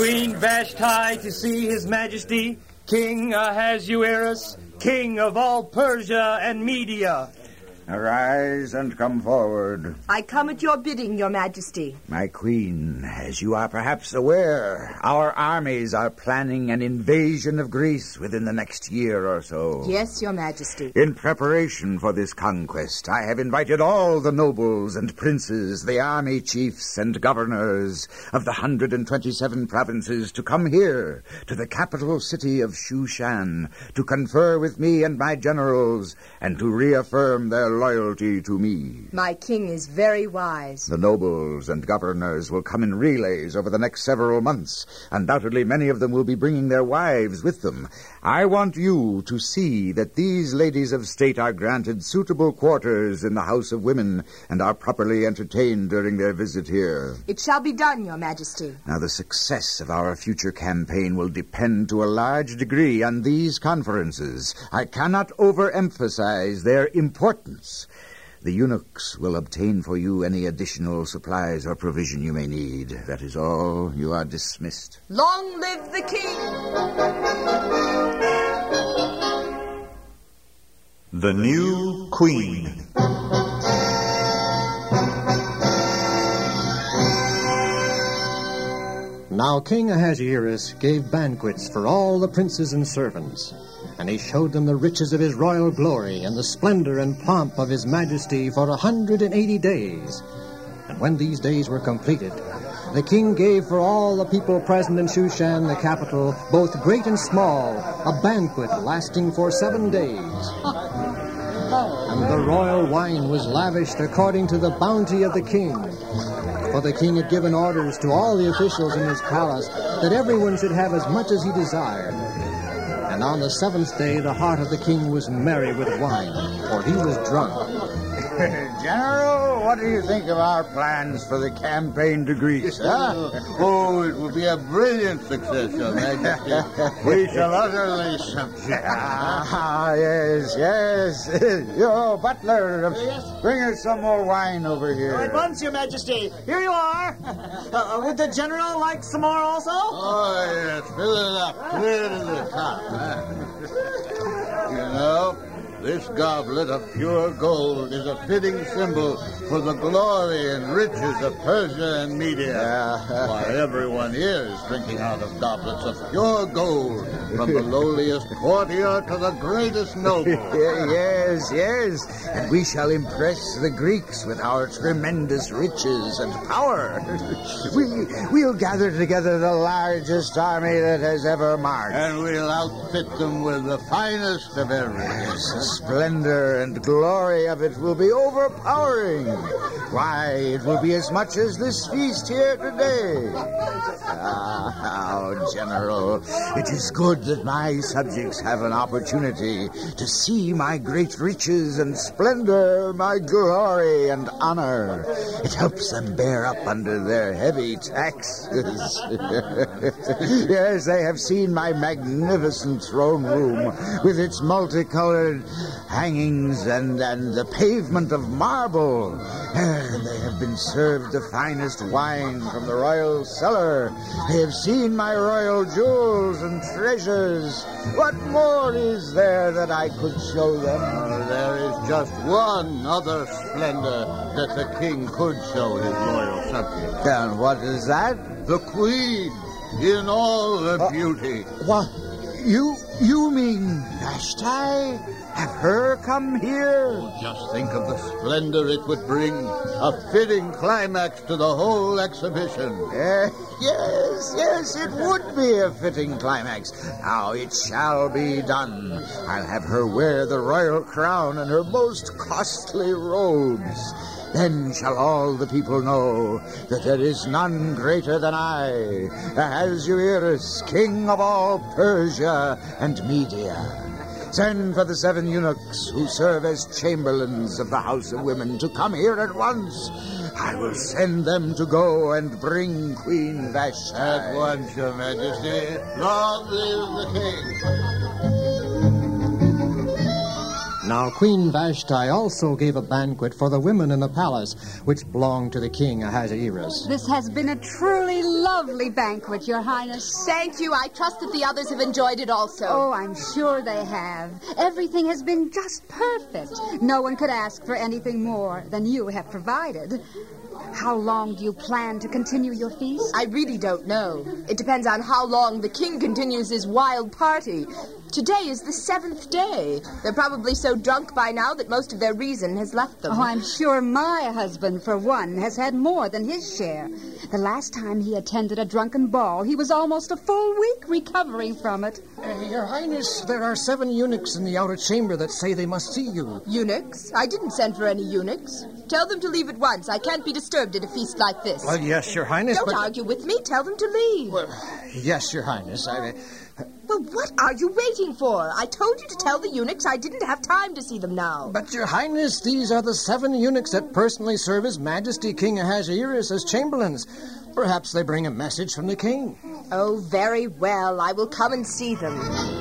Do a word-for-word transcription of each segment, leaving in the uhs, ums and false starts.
Queen Vashti to see His Majesty, King Ahasuerus, King of all Persia and Media. Arise and come forward. I come at your bidding, Your Majesty. My queen, as you are perhaps aware, our armies are planning an invasion of Greece within the next year or so. Yes, Your Majesty. In preparation for this conquest, I have invited all the nobles and princes, the army chiefs and governors of the one hundred twenty-seven provinces to come here, to the capital city of Shushan, to confer with me and my generals and to reaffirm their loyalty to me. My king is very wise. The nobles and governors will come in relays over the next several months. Undoubtedly, many of them will be bringing their wives with them. I want you to see that these ladies of state are granted suitable quarters in the House of Women and are properly entertained during their visit here. It shall be done, Your Majesty. Now, the success of our future campaign will depend to a large degree on these conferences. I cannot overemphasize their importance. The eunuchs will obtain for you any additional supplies or provision you may need. That is all. You are dismissed. Long live the king! The New Queen. Now King Ahasuerus gave banquets for all the princes and servants, and he showed them the riches of his royal glory and the splendor and pomp of his majesty for a hundred and eighty days. And when these days were completed, the king gave for all the people present in Shushan, the capital, both great and small, a banquet lasting for seven days. And the royal wine was lavished according to the bounty of the king. For the king had given orders to all the officials in his palace that everyone should have as much as he desired. And on the seventh day, the heart of the king was merry with wine, for he was drunk. General, what do you think of our plans for the campaign to Greece, huh? Oh, it will be a brilliant success, Your Majesty. We shall utterly subject. Ah, yes, yes. Yo, butler, Yes? bring us some more wine over here. At once, Your Majesty. Here you are. Uh, would the general like some more also? Oh, yes, fill it up, clear to the top. Huh? You know, this goblet of pure gold is a fitting symbol for the glory and riches of Persia and Media. Uh, Why, everyone here is drinking out of goblets of pure gold, from the lowliest courtier to the greatest noble. Yes, yes. And we shall impress the Greeks with our tremendous riches and power. we, we'll gather together the largest army that has ever marched. And we'll outfit them with the finest of everything. The splendor and glory of it will be overpowering. Why, it will be as much as this feast here today. Ah, oh, General, it is good that my subjects have an opportunity to see my great riches and splendor, my glory and honor. It helps them bear up under their heavy taxes. Yes, they have seen my magnificent throne room with its multicolored hangings and, and the pavement of marble. And they have been served the finest wine from the royal cellar. They have seen my royal jewels and treasures. What more is there that I could show them? Uh, there is just one other splendor that the king could show his loyal subjects. And what is that? The queen, in all her uh, beauty. What? You, you mean Vashti? Have her come here? Oh, just think of the splendor it would bring. A fitting climax to the whole exhibition. Uh, yes, yes, it would be a fitting climax. Now it shall be done. I'll have her wear the royal crown and her most costly robes. Then shall all the people know that there is none greater than I, Ahasuerus, king of all Persia and Media. Send for the seven eunuchs who serve as chamberlains of the House of Women to come here at once. I will send them to go and bring Queen Vashti. At once, Your Majesty. Long live the king. Now Queen Vashti also gave a banquet for the women in the palace, which belonged to the king Ahasuerus. This has been a truly lovely banquet, Your Highness. Thank you. I trust that the others have enjoyed it also. Oh, I'm sure they have. Everything has been just perfect. No one could ask for anything more than you have provided. How long do you plan to continue your feast? I really don't know. It depends on how long the king continues his wild party. Today is the seventh day. They're probably so drunk by now that most of their reason has left them. Oh, I'm sure my husband, for one, has had more than his share. The last time he attended a drunken ball, he was almost a full week recovering from it. Uh, Your Highness, there are seven eunuchs in the outer chamber that say they must see you. Eunuchs? I didn't send for any eunuchs. Tell them to leave at once. I can't be disturbed at a feast like this. Well, yes, Your Highness, Don't but... argue with me. Tell them to leave. Well, yes, Your Highness, I... Well, what are you waiting for? I told you to tell the eunuchs I didn't have time to see them now. But, Your Highness, these are the seven eunuchs that personally serve His Majesty King Ahasuerus as chamberlains. Perhaps they bring a message from the king. Oh, very well. I will come and see them.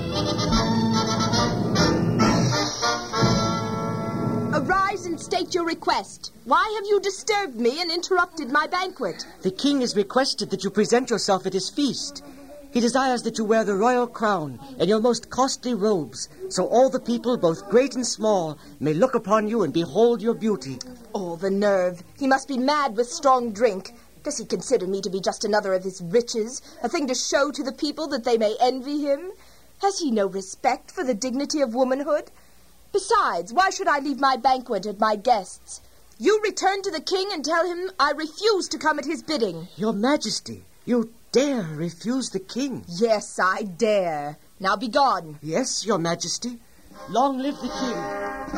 Arise and state your request. Why have you disturbed me and interrupted my banquet? The king has requested that you present yourself at his feast. He desires that you wear the royal crown and your most costly robes, so all the people, both great and small, may look upon you and behold your beauty. Oh, the nerve. He must be mad with strong drink. Does he consider me to be just another of his riches, a thing to show to the people that they may envy him? Has he no respect for the dignity of womanhood? Besides, why should I leave my banquet at my guests? You return to the king and tell him I refuse to come at his bidding. Your Majesty, you dare refuse the king? Yes, I dare. Now be gone. Yes, Your Majesty. Long live the king.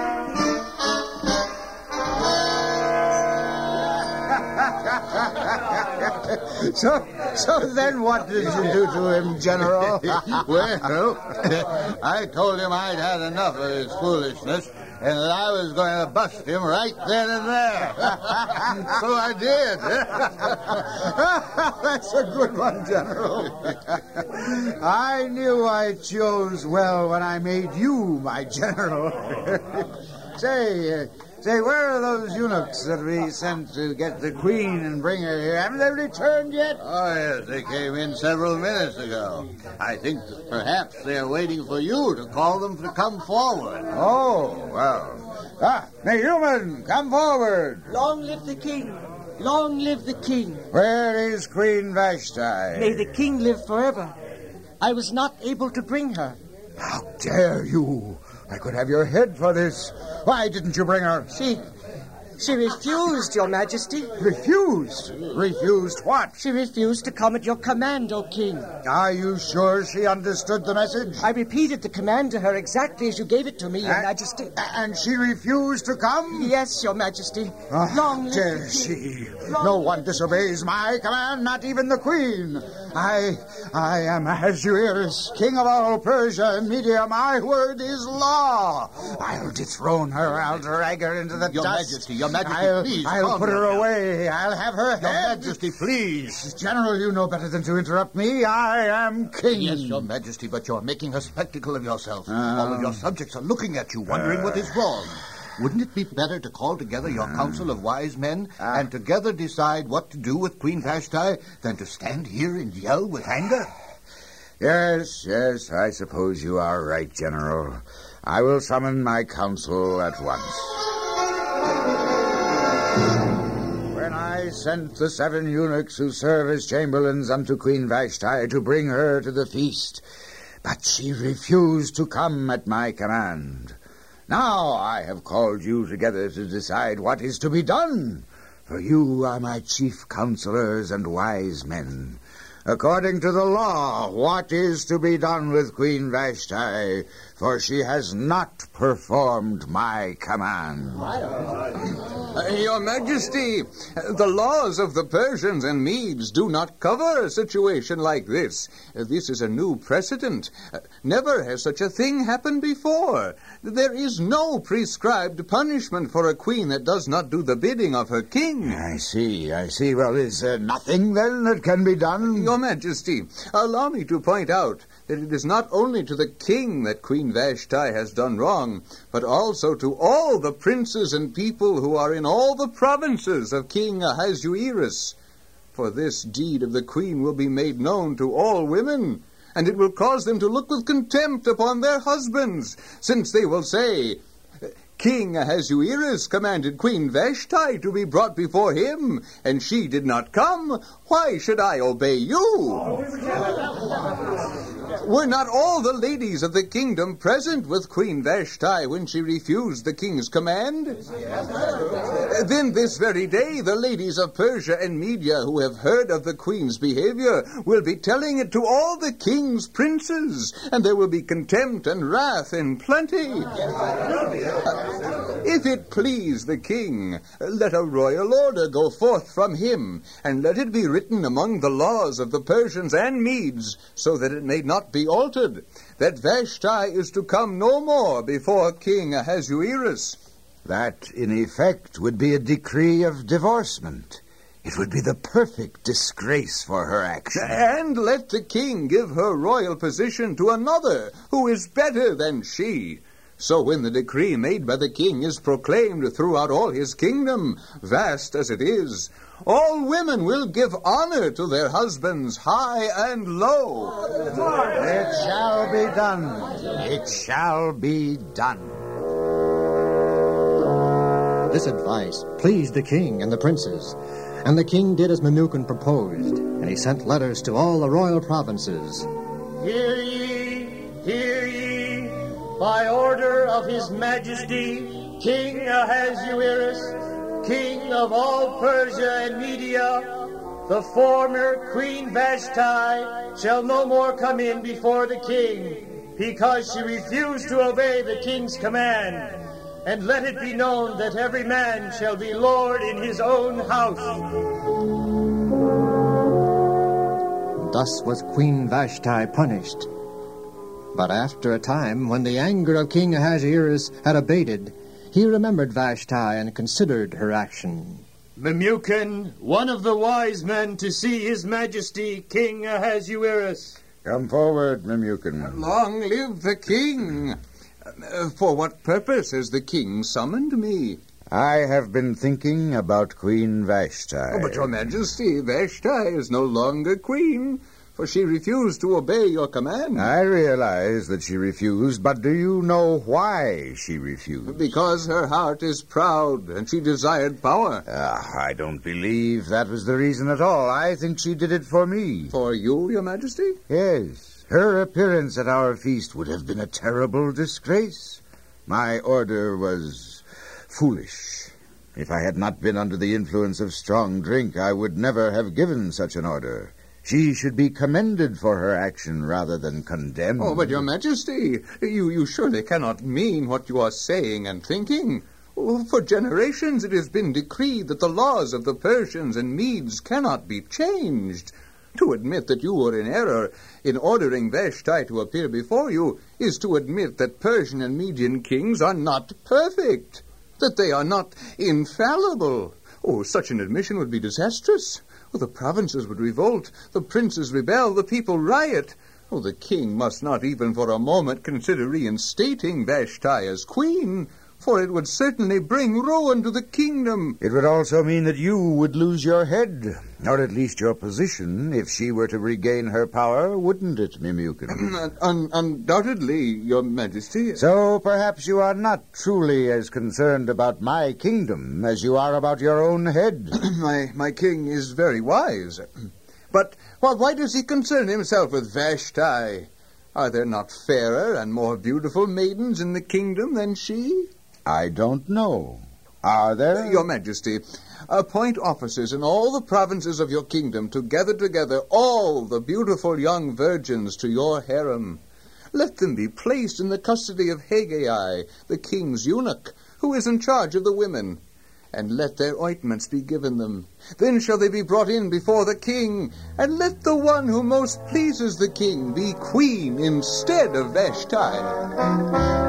so, so then what did you do to him, General? Well, I told him I'd had enough of his foolishness and that I was going to bust him right then and there. So I did. That's a good one, General. I knew I chose well when I made you my general. Say, uh, say, where are those eunuchs that we sent to get the queen and bring her here? Haven't they returned yet? Oh, yes, they came in several minutes ago. I think that perhaps they're waiting for you to call them to come forward. Oh, well. Ah, Nehumon, come forward. Long live the king. Long live the king. Where is Queen Vashti? May the king live forever. I was not able to bring her. How dare you? I could have your head for this. Why didn't you bring her? She... She refused, Your Majesty. Refused? Refused what? She refused to come at your command, O king. Are you sure she understood the message? I repeated the command to her exactly as you gave it to me, Your and, Majesty. And she refused to come? Yes, Your Majesty. Oh, Long live dare the she? Long No one disobeys my command, not even the queen. I, I am Ahasuerus, king of all Persia and Media. My word is law. I'll dethrone her. I'll drag her into the Your dust. Majesty, Your Majesty, I'll, please. I'll put her away. I'll have her head. Your Majesty, please. General, you know better than to interrupt me. I am king. Yes, Your Majesty, but you're making a spectacle of yourself. Uh, All of your subjects are looking at you, wondering uh, what is wrong. Wouldn't it be better to call together your uh, council of wise men uh, and together decide what to do with Queen Vashti than to stand here and yell with anger? Yes, yes, I suppose you are right, General. I will summon my council at once. When I sent the seven eunuchs who serve as chamberlains unto Queen Vashti to bring her to the feast, but she refused to come at my command. Now I have called you together to decide what is to be done, for you are my chief counselors and wise men. According to the law, what is to be done with Queen Vashti, for she has not performed my command. Uh, Your Majesty, the laws of the Persians and Medes do not cover a situation like this. Uh, this is a new precedent. Uh, never has such a thing happened before. There is no prescribed punishment for a queen that does not do the bidding of her king. I see, I see. Well, is there nothing, then, that can be done? Your Majesty, allow me to point out that it is not only to the king that Queen Vashti has done wrong, but also to all the princes and people who are in all the provinces of King Ahasuerus. For this deed of the queen will be made known to all women, and it will cause them to look with contempt upon their husbands, since they will say, King Ahasuerus commanded Queen Vashti to be brought before him, and she did not come. Why should I obey you? Were not all the ladies of the kingdom present with Queen Vashti when she refused the king's command? Then this very day the ladies of Persia and Media who have heard of the queen's behavior will be telling it to all the king's princes, and there will be contempt and wrath in plenty. If it please the king, let a royal order go forth from him, and let it be written among the laws of the Persians and Medes, so that it may not be altered, that Vashti is to come no more before King Ahasuerus. That, in effect, would be a decree of divorcement. It would be the perfect disgrace for her action. And let the king give her royal position to another who is better than she. So when the decree made by the king is proclaimed throughout all his kingdom, vast as it is, all women will give honor to their husbands, high and low. It shall be done. It shall be done. This advice pleased the king and the princes, and the king did as Memucan proposed, and he sent letters to all the royal provinces. Hear ye, hear ye, by order of his majesty, King Ahasuerus, king of all Persia and Media, the former Queen Vashti shall no more come in before the king, because she refused to obey the king's command. And let it be known that every man shall be lord in his own house. Thus was Queen Vashti punished. But after a time, when the anger of King Ahasuerus had abated, he remembered Vashti and considered her action. Memucan, one of the wise men to see his majesty, King Ahasuerus. Come forward, Memucan. Long live the king! Uh, for what purpose has the king summoned me? I have been thinking about Queen Vashti. Oh, but your majesty, Vashti is no longer queen, for she refused to obey your command. I realize that she refused, but do you know why she refused? Because her heart is proud, and she desired power. Uh, I don't believe that was the reason at all. I think she did it for me. For you, your majesty? Yes. Her appearance at our feast would have been a terrible disgrace. My order was foolish. If I had not been under the influence of strong drink, I would never have given such an order. She should be commended for her action rather than condemned. Oh, but your majesty, you, you surely cannot mean what you are saying and thinking. For generations it has been decreed that the laws of the Persians and Medes cannot be changed. To admit that you were in error in ordering Vashti to appear before you is to admit that Persian and Median kings are not perfect, that they are not infallible. Oh, such an admission would be disastrous. Oh, the provinces would revolt, the princes rebel, the people riot. Oh, the king must not even for a moment consider reinstating Vashti as queen, for it would certainly bring ruin to the kingdom. It would also mean that you would lose your head, or at least your position, if she were to regain her power, wouldn't it, Memucan? Un- undoubtedly, your majesty. So perhaps you are not truly as concerned about my kingdom as you are about your own head. my, my king is very wise. But well, why does he concern himself with Vashti? Are there not fairer and more beautiful maidens in the kingdom than she? I don't know. Are there? Your Majesty, appoint officers in all the provinces of your kingdom to gather together all the beautiful young virgins to your harem. Let them be placed in the custody of Haggai, the king's eunuch, who is in charge of the women, and let their ointments be given them. Then shall they be brought in before the king, and let the one who most pleases the king be queen instead of Vashti.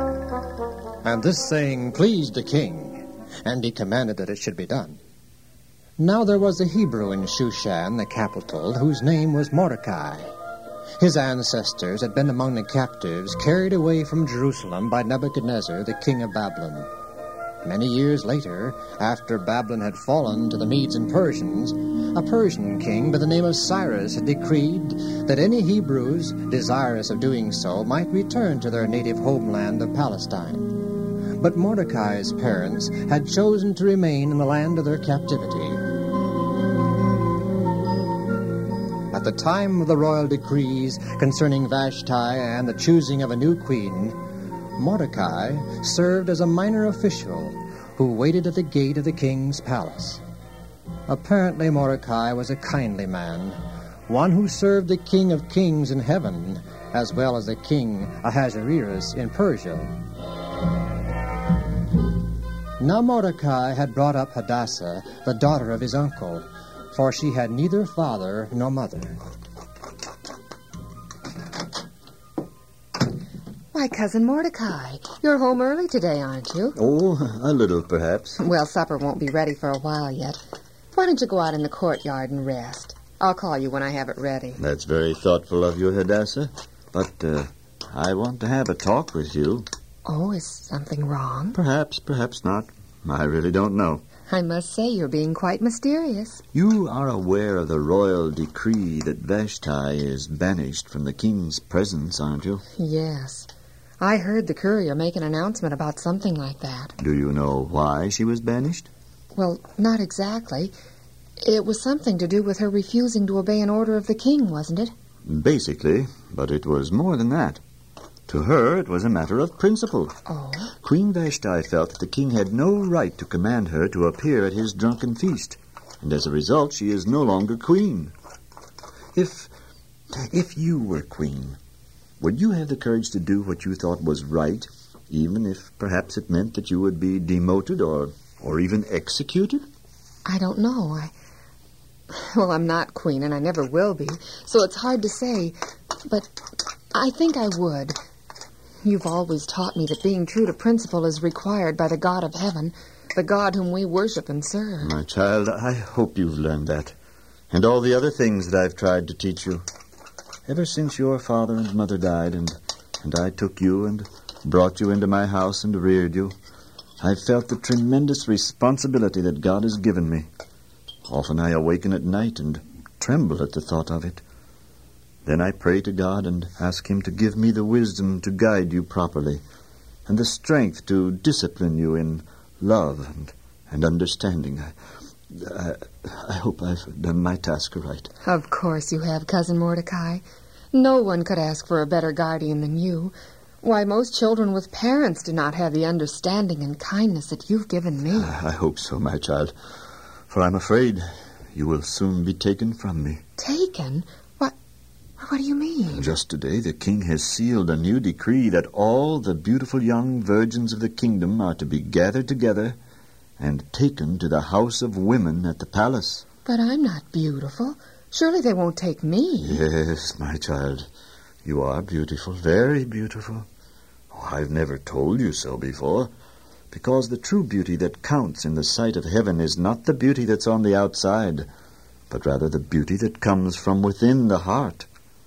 And this saying pleased the king, and he commanded that it should be done. Now there was a Hebrew in Shushan, the capital, whose name was Mordecai. His ancestors had been among the captives carried away from Jerusalem by Nebuchadnezzar, the king of Babylon. Many years later, after Babylon had fallen to the Medes and Persians, a Persian king by the name of Cyrus had decreed that any Hebrews desirous of doing so might return to their native homeland of Palestine. But Mordecai's parents had chosen to remain in the land of their captivity. At the time of the royal decrees concerning Vashti and the choosing of a new queen, Mordecai served as a minor official who waited at the gate of the king's palace. Apparently Mordecai was a kindly man, one who served the King of Kings in heaven as well as the King Ahasuerus in Persia. Now Mordecai had brought up Hadassah, the daughter of his uncle, for she had neither father nor mother. Why, Cousin Mordecai, you're home early today, aren't you? Oh, a little, perhaps. Well, supper won't be ready for a while yet. Why don't you go out in the courtyard and rest? I'll call you when I have it ready. That's very thoughtful of you, Hadassah. But uh, I want to have a talk with you. Oh, is something wrong? Perhaps, perhaps not. I really don't know. I must say you're being quite mysterious. You are aware of the royal decree that Vashti is banished from the king's presence, aren't you? Yes. I heard the courier make an announcement about something like that. Do you know why she was banished? Well, not exactly. It was something to do with her refusing to obey an order of the king, wasn't it? Basically, but it was more than that. To her, it was a matter of principle. Oh? Queen Vashti felt that the king had no right to command her to appear at his drunken feast, and as a result, she is no longer queen. If, if you were queen, would you have the courage to do what you thought was right, even if perhaps it meant that you would be demoted or, or even executed? I don't know. I... Well, I'm not queen, and I never will be, so it's hard to say, but I think I would. You've always taught me that being true to principle is required by the God of heaven, the God whom we worship and serve. My child, I hope you've learned that, and all the other things that I've tried to teach you. Ever since your father and mother died, and, and I took you and brought you into my house and reared you, I've felt the tremendous responsibility that God has given me. Often I awaken at night and tremble at the thought of it. Then I pray to God and ask Him to give me the wisdom to guide you properly and the strength to discipline you in love and, and understanding. I, I, I hope I've done my task right. Of course you have, Cousin Mordecai. No one could ask for a better guardian than you. Why, most children with parents do not have the understanding and kindness that you've given me. I hope so, my child, for I'm afraid you will soon be taken from me. Taken? What, what do you mean? Just today the king has sealed a new decree that all the beautiful young virgins of the kingdom are to be gathered together and taken to the house of women at the palace. But I'm not beautiful. Surely they won't take me. Yes, my child. You are beautiful, very beautiful. Oh, I've never told you so before, because the true beauty that counts in the sight of heaven is not the beauty that's on the outside, but rather the beauty that comes from within the heart.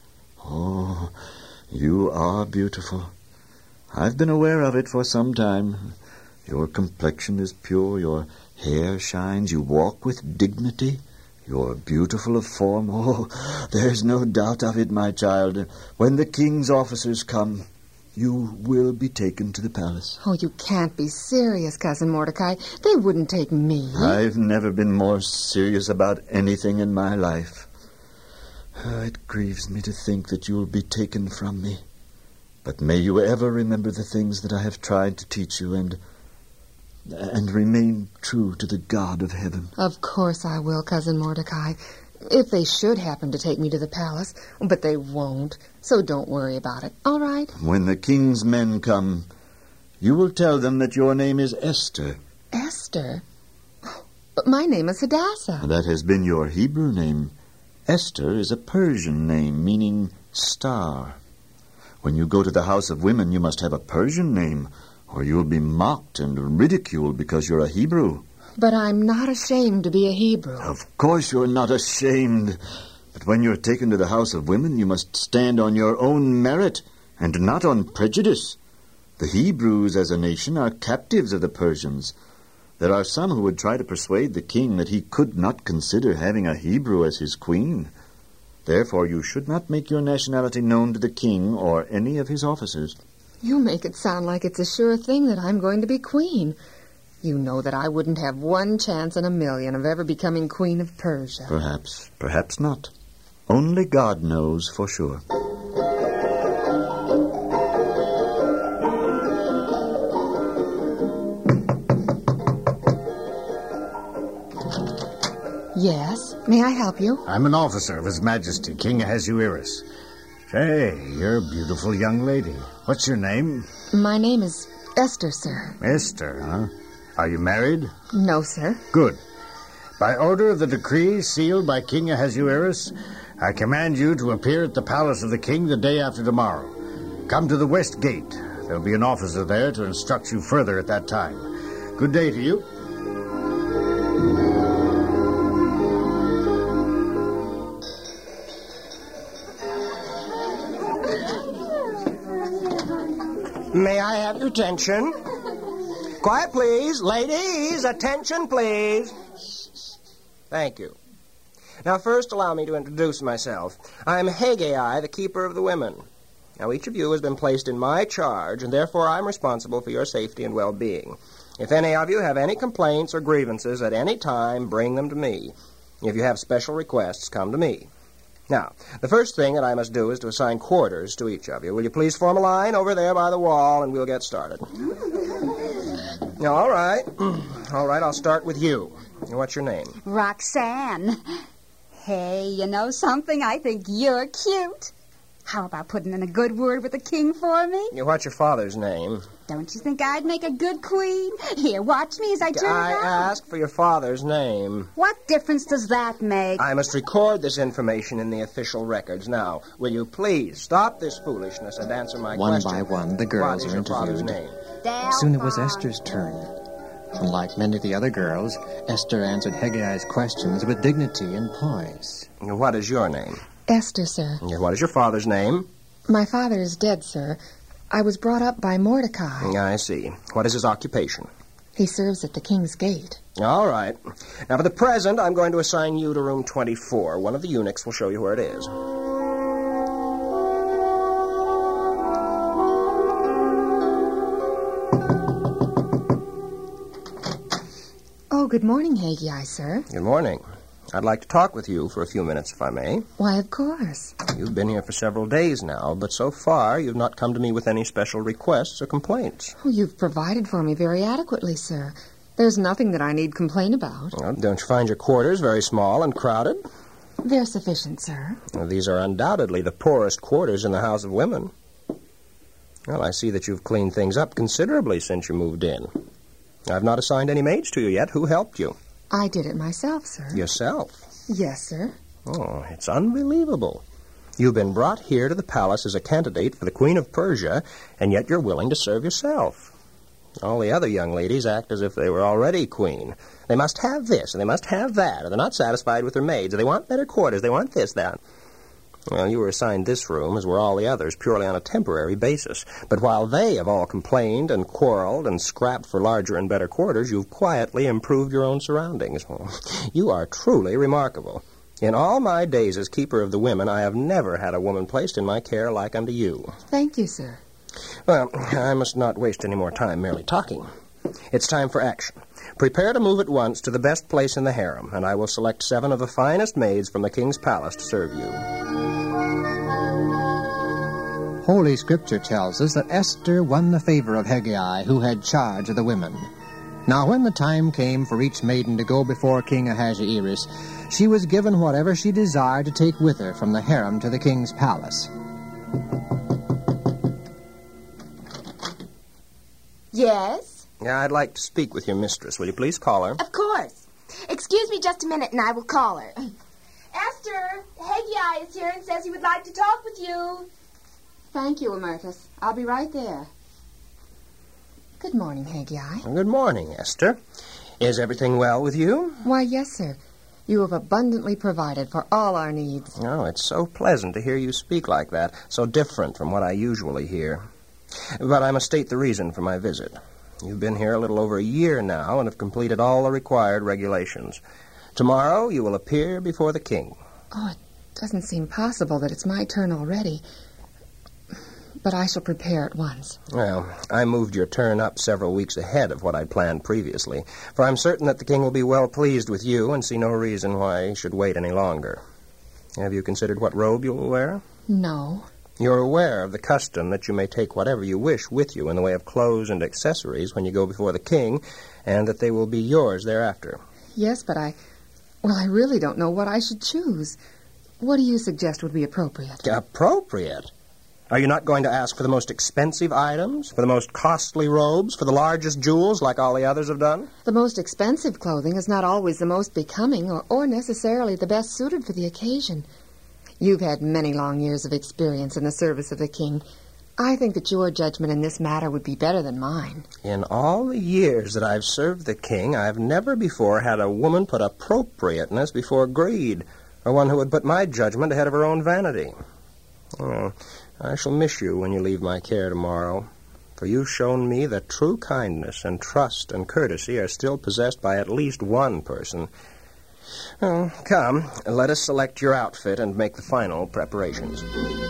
Oh, you are beautiful. I've been aware of it for some time. Your complexion is pure, your hair shines, you walk with dignity. You're beautiful of form. Oh, there's no doubt of it, my child. When the king's officers come, you will be taken to the palace. Oh, you can't be serious, Cousin Mordecai. They wouldn't take me. I've never been more serious about anything in my life. Oh, it grieves me to think that you'll be taken from me. But may you ever remember the things that I have tried to teach you and... and remain true to the God of heaven. Of course I will, Cousin Mordecai. If they should happen to take me to the palace, but they won't, so don't worry about it, all right? When the king's men come, you will tell them that your name is Esther. Esther? But my name is Hadassah. That has been your Hebrew name. Esther is a Persian name, meaning star. When you go to the house of women, you must have a Persian name, or you'll be mocked and ridiculed because you're a Hebrew. But I'm not ashamed to be a Hebrew. Of course you're not ashamed. But when you're taken to the House of Women, you must stand on your own merit and not on prejudice. The Hebrews as a nation are captives of the Persians. There are some who would try to persuade the king that he could not consider having a Hebrew as his queen. Therefore, you should not make your nationality known to the king or any of his officers. You make it sound like it's a sure thing that I'm going to be queen. You know that I wouldn't have one chance in a million of ever becoming queen of Persia. Perhaps, perhaps not. Only God knows for sure. Yes, may I help you? I'm an officer of His Majesty, King Ahasuerus. Say, you're a beautiful young lady. What's your name? My name is Esther, sir. Esther, huh? Are you married? No, sir. Good. By order of the decree sealed by King Ahasuerus, I command you to appear at the palace of the king the day after tomorrow. Come to the west gate. There'll be an officer there to instruct you further at that time. Good day to you. May I have your attention? Quiet, please. Ladies, attention, please. Thank you. Now, first, allow me to introduce myself. I'm Haggai, the keeper of the women. Now, each of you has been placed in my charge, and therefore I'm responsible for your safety and well-being. If any of you have any complaints or grievances at any time, bring them to me. If you have special requests, come to me. Now, the first thing that I must do is to assign quarters to each of you. Will you please form a line over there by the wall, and we'll get started. Now, all right. All right, I'll start with you. What's your name? Roxanne. Hey, you know something? I think you're cute. How about putting in a good word with the king for me? What's your father's name? Don't you think I'd make a good queen? Here, watch me as I turn I around. asked for your father's name. What difference does that make? I must record this information in the official records. Now, will you please stop this foolishness and answer my One question? by one, the girls What is are your father's interviewed. name? Soon it was Esther's turn. Unlike many of the other girls, Esther answered Haggai's questions with dignity and poise. What is your name? Esther, sir. What is your father's name? My father is dead, sir. I was brought up by Mordecai. I see. What is his occupation? He serves at the king's gate. All right. Now, for the present, I'm going to assign you to room twenty-four. One of the eunuchs will show you where it is. Oh, good morning, Haggai, sir. Good morning. I'd like to talk with you for a few minutes, if I may. Why, of course. You've been here for several days now, but so far you've not come to me with any special requests or complaints. Oh, you've provided for me very adequately, sir. There's nothing that I need complain about. Well, don't you find your quarters very small and crowded? They're sufficient, sir. Well, these are undoubtedly the poorest quarters in the House of Women. Well, I see that you've cleaned things up considerably since you moved in. I've not assigned any maids to you yet. Who helped you? I did it myself, sir. Yourself? Yes, sir. Oh, it's unbelievable. You've been brought here to the palace as a candidate for the Queen of Persia, and yet you're willing to serve yourself. All the other young ladies act as if they were already queen. They must have this, and they must have that, or they're not satisfied with their maids, or they want better quarters, they want this, that. Well, you were assigned this room, as were all the others, purely on a temporary basis. But while they have all complained and quarreled and scrapped for larger and better quarters, you've quietly improved your own surroundings. You are truly remarkable. In all my days as keeper of the women, I have never had a woman placed in my care like unto you. Thank you, sir. Well, I must not waste any more time merely talking. It's time for action. Prepare to move at once to the best place in the harem, and I will select seven of the finest maids from the king's palace to serve you. Holy Scripture tells us that Esther won the favor of Haggai, who had charge of the women. Now, when the time came for each maiden to go before King Ahasuerus, she was given whatever she desired to take with her from the harem to the king's palace. Yes? Yeah, I'd like to speak with your mistress. Will you please call her? Of course. Excuse me just a minute and I will call her. Esther, Haggai is here and says he would like to talk with you. Thank you, Emertus. I'll be right there. Good morning, Haggai. Good morning, Esther. Is everything well with you? Why, yes, sir. You have abundantly provided for all our needs. Oh, it's so pleasant to hear you speak like that, so different from what I usually hear. But I must state the reason for my visit. You've been here a little over a year now and have completed all the required regulations. Tomorrow you will appear before the king. Oh, it doesn't seem possible that it's my turn already. But I shall prepare at once. Well, I moved your turn up several weeks ahead of what I'd planned previously, for I'm certain that the king will be well pleased with you and see no reason why he should wait any longer. Have you considered what robe you will wear? No. You're aware of the custom that you may take whatever you wish with you in the way of clothes and accessories when you go before the king, and that they will be yours thereafter. Yes, but I... Well, I really don't know what I should choose. What do you suggest would be appropriate? Appropriate? Are you not going to ask for the most expensive items, for the most costly robes, for the largest jewels like all the others have done? The most expensive clothing is not always the most becoming or, or necessarily the best suited for the occasion. You've had many long years of experience in the service of the king. I think that your judgment in this matter would be better than mine. In all the years that I've served the king, I've never before had a woman put appropriateness before greed, or one who would put my judgment ahead of her own vanity. Oh, I shall miss you when you leave my care tomorrow, for you've shown me that true kindness and trust and courtesy are still possessed by at least one person. Oh, come, let us select your outfit and make the final preparations.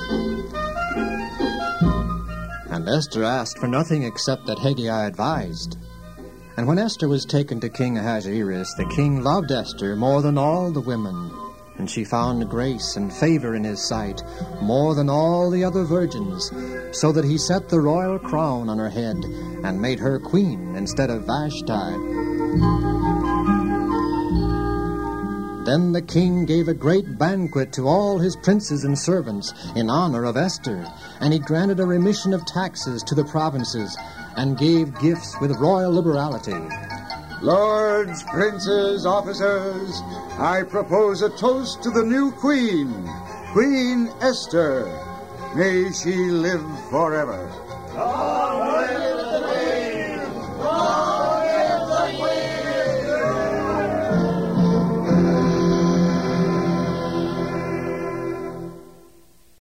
And Esther asked for nothing except that Hegai advised. And when Esther was taken to King Ahasuerus, the king loved Esther more than all the women, and she found grace and favor in his sight more than all the other virgins, so that he set the royal crown on her head and made her queen instead of Vashti. Then the king gave a great banquet to all his princes and servants in honor of Esther, and he granted a remission of taxes to the provinces and gave gifts with royal liberality. Lords, princes, officers, I propose a toast to the new queen, Queen Esther. May she live forever.